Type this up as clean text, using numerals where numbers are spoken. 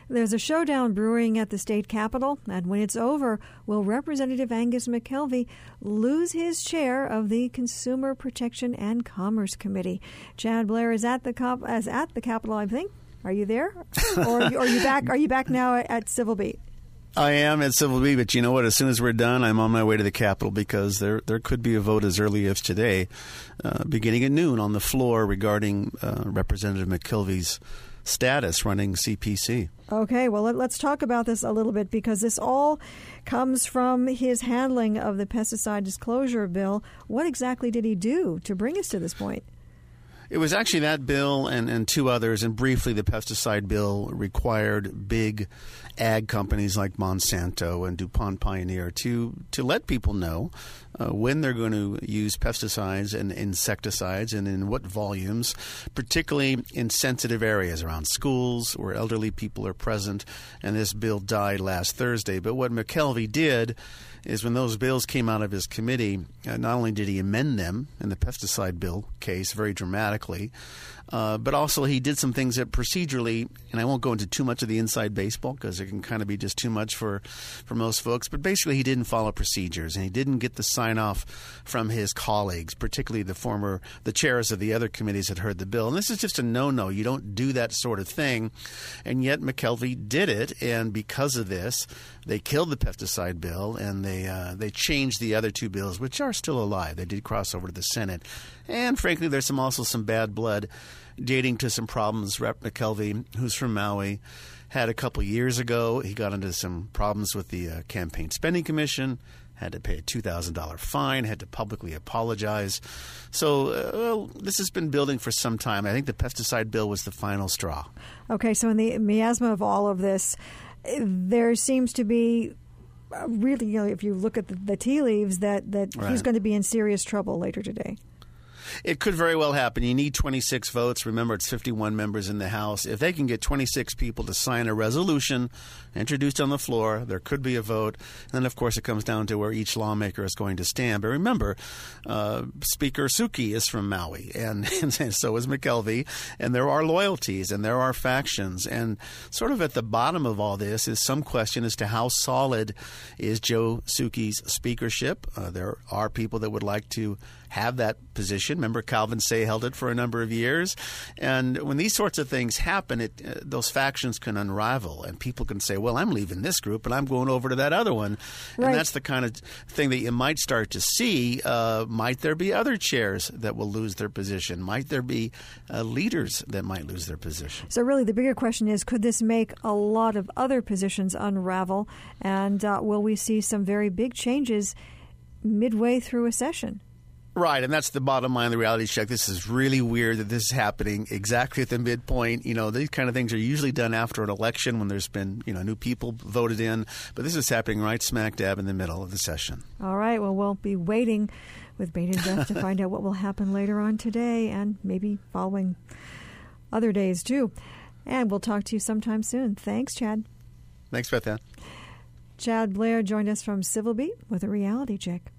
There's a showdown brewing at the state capitol, and when it's over, will Representative Angus McKelvey lose his chair of the Consumer Protection and Commerce Committee? Chad Blair is at the Capitol, I think. Are you there, or are you back? Are you back now at Civil Beat? I am at Civil Beat, but you know what? As soon as we're done, I'm on my way to the Capitol because there could be a vote as early as today, beginning at noon on the floor regarding Representative McKelvey's status running CPC. Okay, well, let's talk about this a little bit because this all comes from his handling of the pesticide disclosure bill. What exactly did he do to bring us to this point? It was actually that bill and two others, and briefly the pesticide bill required big ag companies like Monsanto and DuPont Pioneer to let people know when they're going to use pesticides and insecticides and in what volumes, particularly in sensitive areas around schools where elderly people are present. And this bill died last Thursday. But what McKelvey did is when those bills came out of his committee, not only did he amend them in the pesticide bill case very dramatically, but also he did some things that procedurally, and I won't go into too much of the inside baseball because it can kind of be just too much for most folks, but basically he didn't follow procedures and he didn't get the sign-off from his colleagues, particularly the chairs of the other committees that heard the bill. And this is just a no-no. You don't do that sort of thing. And yet McKelvey did it, and because of this, they killed the pesticide bill and they changed the other two bills, which are still alive. They did cross over to the Senate. And frankly, there's also some bad blood dating to some problems. Rep. McKelvey, who's from Maui, had a couple years ago. He got into some problems with the Campaign Spending Commission, had to pay a $2,000 fine, had to publicly apologize. So this has been building for some time. I think the pesticide bill was the final straw. Okay, so in the miasma of all of this, there seems to be really, if you look at the tea leaves, that right, he's going to be in serious trouble later today. It could very well happen. You need 26 votes. Remember, it's 51 members in the House. If they can get 26 people to sign a resolution introduced on the floor, there could be a vote. And then, of course, it comes down to where each lawmaker is going to stand. But remember, Speaker Suki is from Maui, and so is McKelvey. And there are loyalties and there are factions. And sort of at the bottom of all this is some question as to how solid is Joe Suki's speakership. There are people that would like to have that position. Remember, Calvin Say held it for a number of years. And when these sorts of things happen, those factions can unravel, and people can say, well, I'm leaving this group and I'm going over to that other one. Right. And that's the kind of thing that you might start to see. Might there be other chairs that will lose their position? Might there be leaders that might lose their position? So really the bigger question is, could this make a lot of other positions unravel? And will we see some very big changes midway through a session? Right, and that's the bottom line of the reality check. This is really weird that this is happening exactly at the midpoint. These kind of things are usually done after an election when there's been, new people voted in. But this is happening right smack dab in the middle of the session. All right, well, we'll be waiting with bated breath to find out what will happen later on today and maybe following other days, too. And we'll talk to you sometime soon. Thanks, Chad. Thanks, Beth Ann. Chad Blair joined us from Civil Beat with a reality check.